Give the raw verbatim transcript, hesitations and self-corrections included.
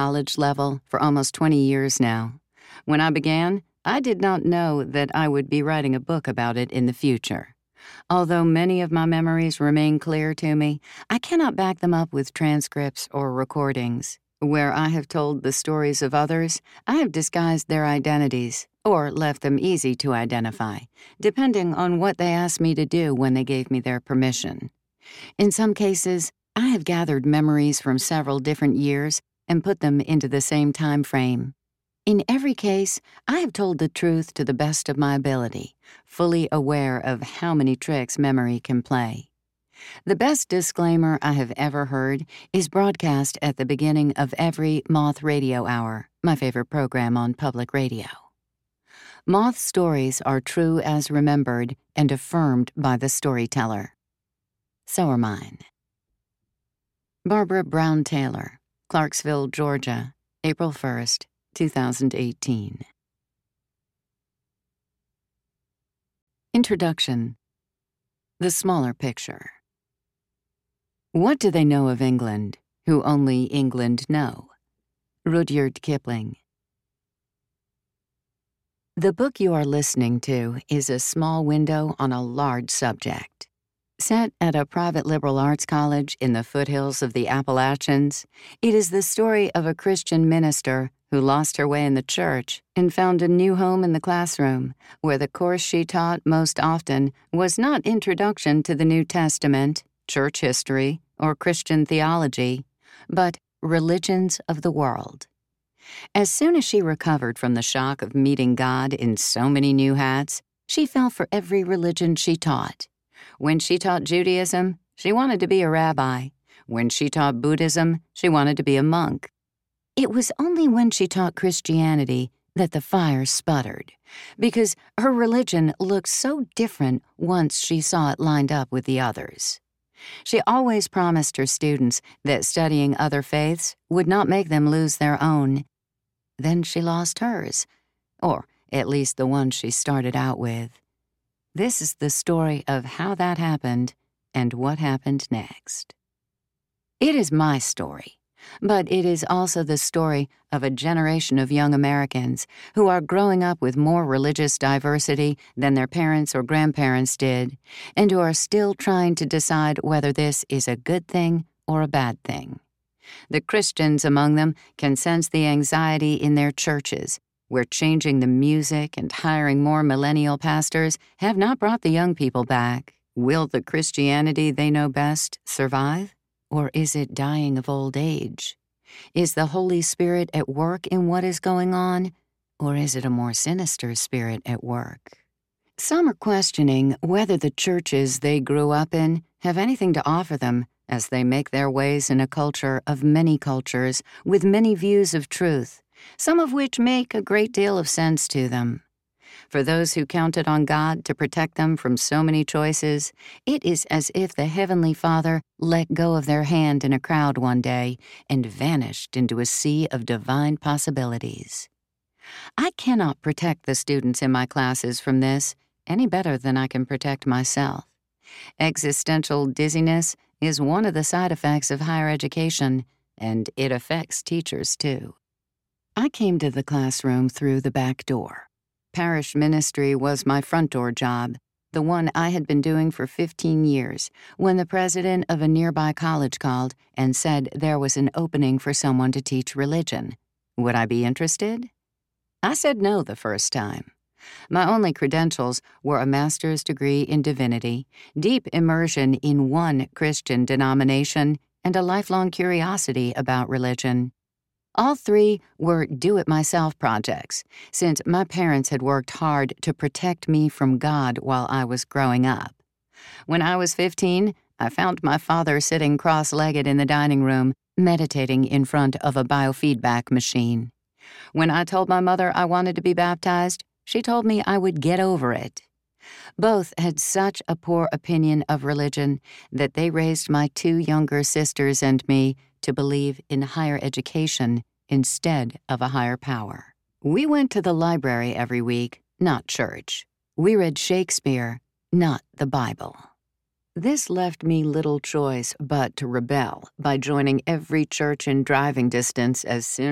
college level for almost twenty years now. When I began, I did not know that I would be writing a book about it in the future. Although many of my memories remain clear to me, I cannot back them up with transcripts or recordings. Where I have told the stories of others, I have disguised their identities or left them easy to identify, depending on what they asked me to do when they gave me their permission. In some cases, I have gathered memories from several different years and put them into the same time frame. In every case, I have told the truth to the best of my ability, fully aware of how many tricks memory can play. The best disclaimer I have ever heard is broadcast at the beginning of every Moth Radio Hour, my favorite program on public radio. Moth stories are true as remembered and affirmed by the storyteller. So are mine. Barbara Brown Taylor, Clarksville, Georgia, April first, two thousand eighteen. Introduction. The smaller picture. What do they know of England, who only England know? Rudyard Kipling. The book you are listening to is a small window on a large subject. Set at a private liberal arts college in the foothills of the Appalachians, it is the story of a Christian minister who lost her way in the church and found a new home in the classroom, where the course she taught most often was not introduction to the New Testament, church history, or Christian theology, but religions of the world. As soon as she recovered from the shock of meeting God in so many new hats, she fell for every religion she taught. When she taught Judaism, she wanted to be a rabbi. When she taught Buddhism, she wanted to be a monk. It was only when she taught Christianity that the fire sputtered, because her religion looked so different once she saw it lined up with the others. She always promised her students that studying other faiths would not make them lose their own. Then she lost hers, or at least the one she started out with. This is the story of how that happened and what happened next. It is my story, but it is also the story of a generation of young Americans who are growing up with more religious diversity than their parents or grandparents did, and who are still trying to decide whether this is a good thing or a bad thing. The Christians among them can sense the anxiety in their churches, where changing the music and hiring more millennial pastors have not brought the young people back. Will the Christianity they know best survive? Or is it dying of old age? Is the Holy Spirit at work in what is going on? Or is it a more sinister spirit at work? Some are questioning whether the churches they grew up in have anything to offer them as they make their ways in a culture of many cultures with many views of truth, some of which make a great deal of sense to them. For those who counted on God to protect them from so many choices, it is as if the Heavenly Father let go of their hand in a crowd one day and vanished into a sea of divine possibilities. I cannot protect the students in my classes from this any better than I can protect myself. Existential dizziness is one of the side effects of higher education, and it affects teachers too. I came to the classroom through the back door. Parish ministry was my front door job, the one I had been doing for fifteen years, when the president of a nearby college called and said there was an opening for someone to teach religion. Would I be interested? I said no the first time. My only credentials were a master's degree in divinity, deep immersion in one Christian denomination, and a lifelong curiosity about religion. All three were do-it-myself projects, since my parents had worked hard to protect me from God while I was growing up. When I was fifteen, I found my father sitting cross-legged in the dining room, meditating in front of a biofeedback machine. When I told my mother I wanted to be baptized, she told me I would get over it. Both had such a poor opinion of religion that they raised my two younger sisters and me to believe in higher education instead of a higher power. We went to the library every week, not church. We read Shakespeare, not the Bible. This left me little choice but to rebel by joining every church in driving distance as soon